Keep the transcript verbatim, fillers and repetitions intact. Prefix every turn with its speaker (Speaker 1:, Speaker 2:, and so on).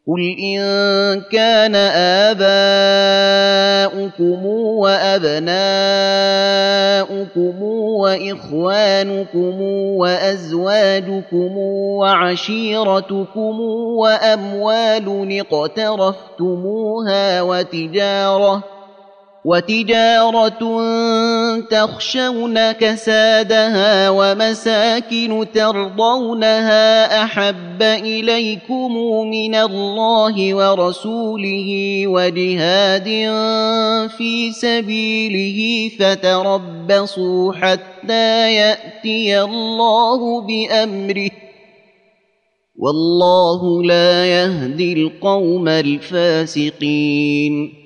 Speaker 1: قل إن كان آباؤكم وأبناؤكم وإخوانكم وأزواجكم وعشيرتكم وأموال اقترفتموها وتجارة وتجارة تخشون كسادها ومساكن ترضونها أحب إليكم من الله ورسوله وجهاد في سبيله فتربصوا حتى يأتي الله بأمره والله لا يهدي القوم الفاسقين